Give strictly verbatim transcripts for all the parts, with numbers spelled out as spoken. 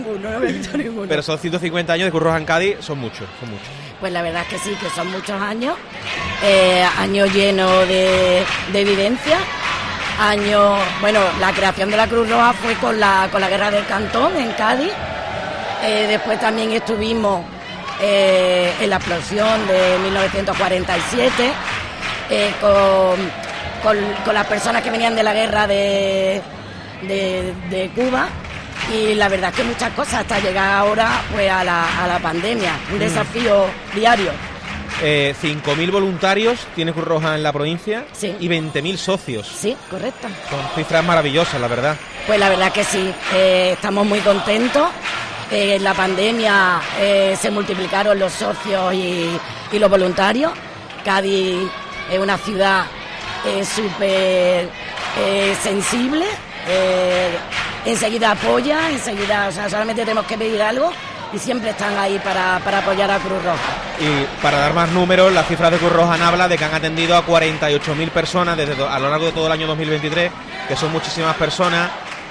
Ninguno, no me he visto ninguno. Pero son ciento cincuenta años de Cruz Roja en Cádiz, son muchos, son muchos. Pues la verdad es que sí, que son muchos años, eh, años llenos de, de vivencia, años, bueno, la creación de la Cruz Roja fue con la, con la Guerra del Cantón en Cádiz, eh, después también estuvimos eh, en la explosión de mil novecientos cuarenta y siete, eh, con, con, con las personas que venían de la guerra de, de, de Cuba. Y la verdad es que muchas cosas hasta llegar ahora pues a la, a la pandemia, un desafío mm. diario. Eh, cinco mil voluntarios tiene Cruz Roja en la provincia, sí. Y veinte mil socios. Sí, correcto. Son cifras maravillosas, la verdad. Pues la verdad que sí, eh, estamos muy contentos. Eh, en la pandemia eh, se multiplicaron los socios y, y los voluntarios. Cádiz es una ciudad eh, súper eh, sensible. Eh, enseguida apoya, enseguida, o sea, solamente tenemos que pedir algo y siempre están ahí para, para apoyar a Cruz Roja. Y para dar más números, las cifras de Cruz Roja habla de que han atendido a cuarenta y ocho mil personas desde a lo largo de todo el año dos mil veintitrés, que son muchísimas personas,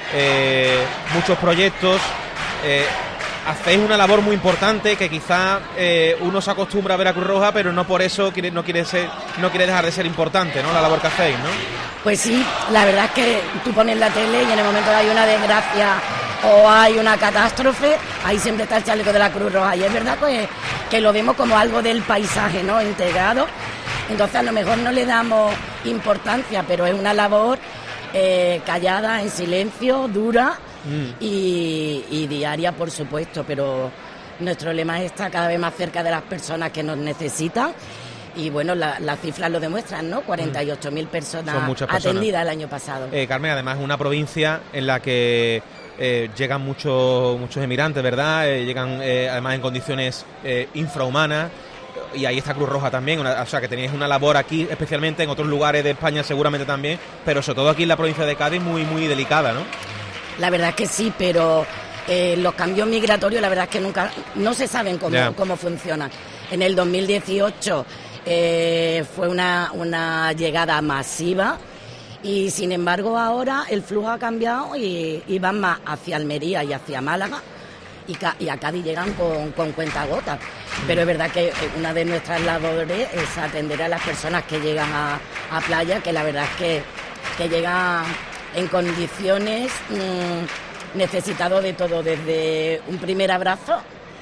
eh, muchos proyectos. Eh, hacéis una labor muy importante que quizá eh, uno se acostumbra a ver a Cruz Roja, pero no por eso quiere, no quiere ser, no quiere dejar de ser importante, ¿no? La labor que hacéis, ¿no? Pues sí, la verdad es que tú pones la tele y en el momento que hay una desgracia o hay una catástrofe, ahí siempre está el chaleco de la Cruz Roja. Y es verdad pues, que lo vemos como algo del paisaje, ¿no? Integrado. Entonces a lo mejor no le damos importancia, pero es una labor eh, callada, en silencio, dura. Mm. Y, y diaria, por supuesto, pero nuestro lema es estar cada vez más cerca de las personas que nos necesitan y bueno, la, las cifras lo demuestran, ¿no? cuarenta y ocho mil personas, personas atendidas el año pasado. Eh, Carmen, además es una provincia en la que eh, llegan muchos muchos emigrantes, ¿verdad? Eh, llegan eh, además en condiciones eh, infrahumanas. Y ahí está Cruz Roja también, una, o sea que tenéis una labor aquí, especialmente en otros lugares de España seguramente también, pero sobre todo aquí en la provincia de Cádiz muy muy delicada, ¿no? La verdad es que sí, pero eh, los cambios migratorios la verdad es que nunca, no se saben cómo, yeah. cómo funcionan. En el dos mil dieciocho eh, fue una, una llegada masiva y sin embargo ahora el flujo ha cambiado y, y van más hacia Almería y hacia Málaga y, ca, y a Cádiz llegan con, con cuentagotas. Pero es verdad que una de nuestras labores es atender a las personas que llegan a, a playa, que la verdad es que, que llegan en condiciones mmm, necesitado de todo, desde un primer abrazo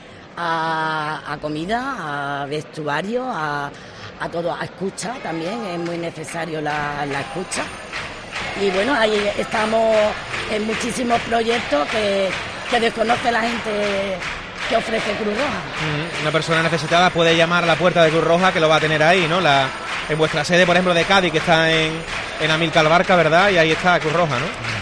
a, a comida, a vestuario, a, a todo, a escucha también, es muy necesario la, la escucha. Y bueno, ahí estamos en muchísimos proyectos que, que desconoce la gente que ofrece Cruz Roja. Una persona necesitada puede llamar a la puerta de Cruz Roja, que lo va a tener ahí, ¿no? La, en vuestra sede, por ejemplo, de Cádiz, que está en, en Amílcar Barca, ¿verdad? Y ahí está Cruz Roja, ¿no?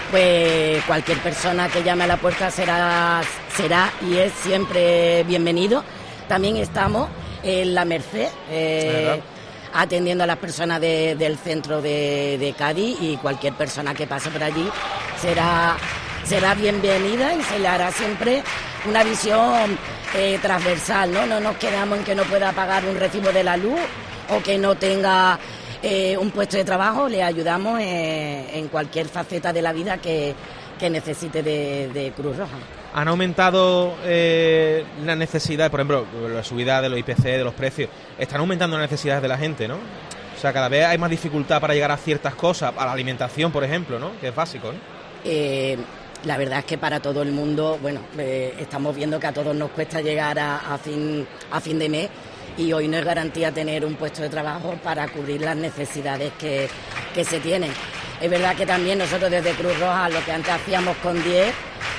Pues cualquier persona que llame a la puerta será, será y es siempre bienvenido. También estamos en La Merced, eh, atendiendo a las personas de, del centro de, de Cádiz, y cualquier persona que pase por allí será, será bienvenida y se le hará siempre una visión eh, transversal, ¿no? No nos quedamos en que no pueda pagar un recibo de la luz o que no tenga eh, un puesto de trabajo, le ayudamos eh, en cualquier faceta de la vida que, que necesite de, de Cruz Roja. ¿Han aumentado eh, las necesidades, por ejemplo, la subida de los I P C, de los precios? ¿Están aumentando las necesidades de la gente, no? O sea, cada vez hay más dificultad para llegar a ciertas cosas, a la alimentación, por ejemplo, ¿no? Que es básico, ¿no? Eh, la verdad es que para todo el mundo, bueno, eh, estamos viendo que a todos nos cuesta llegar a, a, fin, a fin de mes, y hoy no es garantía tener un puesto de trabajo para cubrir las necesidades que, que se tienen. Es verdad que también nosotros desde Cruz Roja, lo que antes hacíamos con diez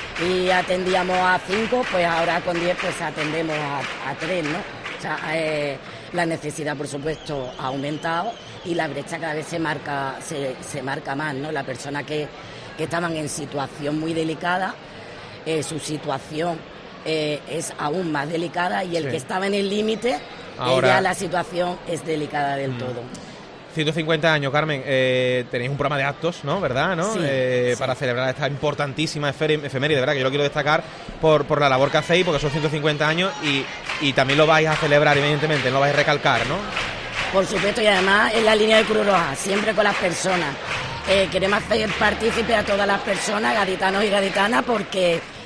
y atendíamos a cinco, pues ahora con diez pues atendemos a, a tres, ¿no? O sea, eh, la necesidad, por supuesto, ha aumentado y la brecha cada vez se marca, se, se marca más, ¿no? La persona que, que estaban en situación muy delicada, eh, su situación eh, es aún más delicada, y el sí. que estaba en el límite, ahora ya la situación es delicada del mm. todo. ciento cincuenta años, Carmen, eh, tenéis un programa de actos, ¿no? ¿Verdad? ¿no? Sí, eh, sí. Para celebrar esta importantísima efeméride, ¿verdad? Que yo lo quiero destacar por, por la labor que hacéis, porque son ciento cincuenta años y, y también lo vais a celebrar, evidentemente, no lo vais a recalcar, ¿no? Por supuesto, y además en la línea de Cruz Roja, siempre con las personas. Eh, queremos hacer partícipe a todas las personas, gaditanos y gaditanas, porque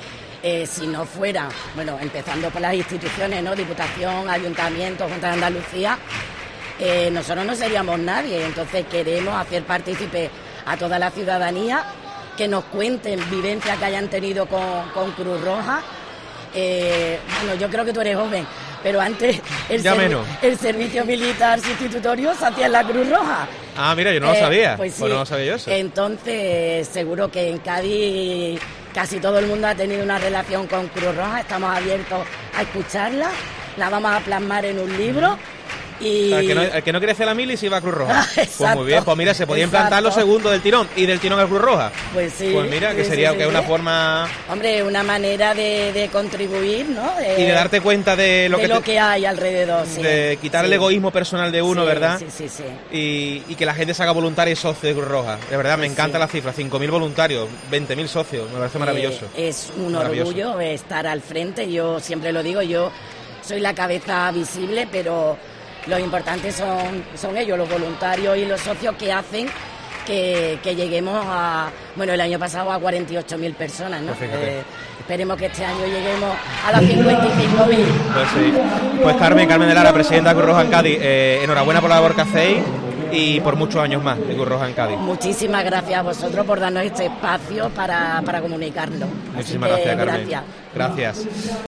eh, si no fuera, bueno, empezando por las instituciones, ¿no? Diputación, Ayuntamiento, Junta de Andalucía, eh, nosotros no seríamos nadie. Entonces queremos hacer partícipe a toda la ciudadanía, que nos cuenten vivencias que hayan tenido con, con Cruz Roja. Eh, bueno, yo creo que tú eres joven, pero antes el, servi- el servicio militar sustitutorio se hacía en la Cruz Roja. Ah, mira, yo no eh, lo sabía. Pues, sí. Pues no lo sabía yo eso. Entonces, seguro que en Cádiz casi todo el mundo ha tenido una relación con Cruz Roja. Estamos abiertos a escucharla. La vamos a plasmar en un libro. Y... O sea, el, que no, el que no quiere hacer la mili se va a Cruz Roja. Pues muy bien, pues mira, se podía implantar lo segundo del tirón y del tirón a Cruz Roja. Pues sí. Pues mira, que sí, sería sí, que sí, una sí. forma... Hombre, una manera de, de contribuir, ¿no? De, y de darte cuenta de lo, de que, lo te, que hay alrededor, sí. De quitar sí. el egoísmo personal de uno, sí, ¿verdad? Sí, sí, sí. Y, y que la gente se haga voluntaria y socio de Cruz Roja. De verdad, me pues encanta sí. la cifra. cinco mil voluntarios, veinte mil socios. Me parece maravilloso. Eh, es un orgullo estar al frente. Yo siempre lo digo, yo soy la cabeza visible, pero... Los importantes son, son ellos, los voluntarios y los socios que hacen que, que lleguemos a, bueno, el año pasado a cuarenta y ocho mil personas, ¿no? Pues, eh, esperemos que este año lleguemos a las cincuenta y cinco mil. Pues sí. Pues Carmen, Carmen de Lara, presidenta de Cruz Roja en Cádiz, eh, enhorabuena por la labor que hacéis y por muchos años más de Cruz Roja en Cádiz. Muchísimas gracias a vosotros por darnos este espacio para, para comunicarlo. Muchísimas gracias, Carmen. Gracias. Gracias.